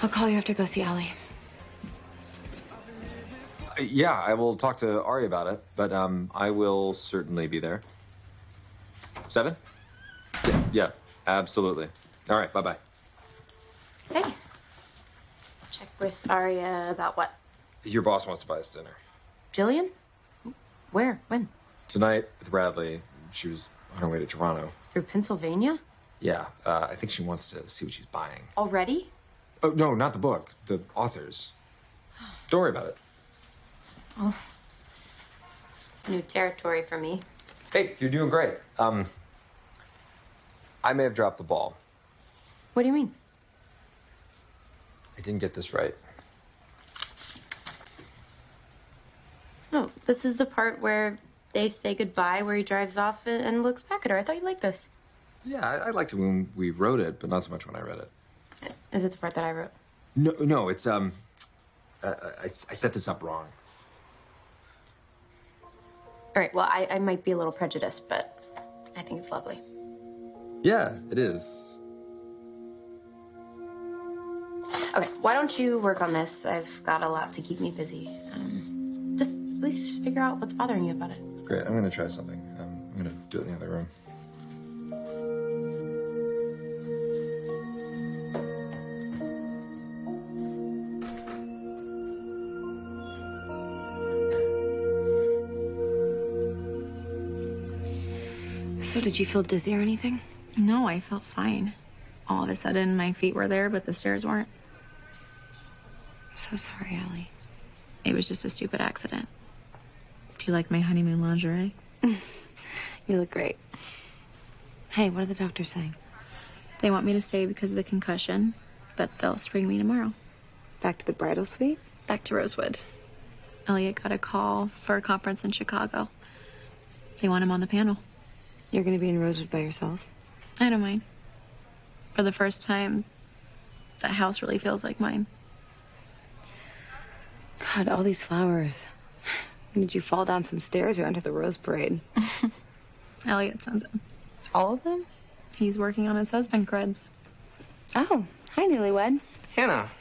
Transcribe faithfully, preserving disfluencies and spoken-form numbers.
I'll call you after go see Allie. Uh, yeah, I will talk to Ari about it, but um, I will certainly be there. Seven? Yeah, yeah, absolutely. All right, bye-bye. Hey. Check with Aria about what? Your boss wants to buy us dinner. Jillian? Where? When? Tonight with Bradley. She was on her way to Toronto. Through Pennsylvania? Yeah, uh, I think she wants to see what she's buying. Already? Oh, no, not the book. The authors. Don't worry about it. Oh, it's new territory for me. Hey, you're doing great. Um, I may have dropped the ball. What do you mean? I didn't get this right. No, this is the part where they say goodbye, where he drives off and looks back at her. I thought you'd like this. Yeah, I, I liked it when we wrote it, but not so much when I read it. Is it the part that I wrote? No, no, it's, um, I, I, I set this up wrong. All right, well, I, I might be a little prejudiced, but I think it's lovely. Yeah, it is. Okay, why don't you work on this? I've got a lot to keep me busy. Um, just at least figure out what's bothering you about it. Great, I'm gonna try something. Um, I'm gonna do it in the other room. So did you feel dizzy or anything? No, I felt fine. All of a sudden, my feet were there, but the stairs weren't. I'm so sorry, Allie. It was just a stupid accident. Do you like my honeymoon lingerie? You look great. Hey, what are the doctors saying? They want me to stay because of the concussion, but they'll spring me tomorrow. Back to the bridal suite? Back to Rosewood. Elliot got a call for a conference in Chicago. They want him on the panel. You're gonna be in Rosewood by yourself? I don't mind. For the first time, the house really feels like mine. God, all these flowers. Did you fall down some stairs or enter the rose parade? Elliot sent them. All of them? He's working on his husband creds. Oh, hi, newlywed. Hannah,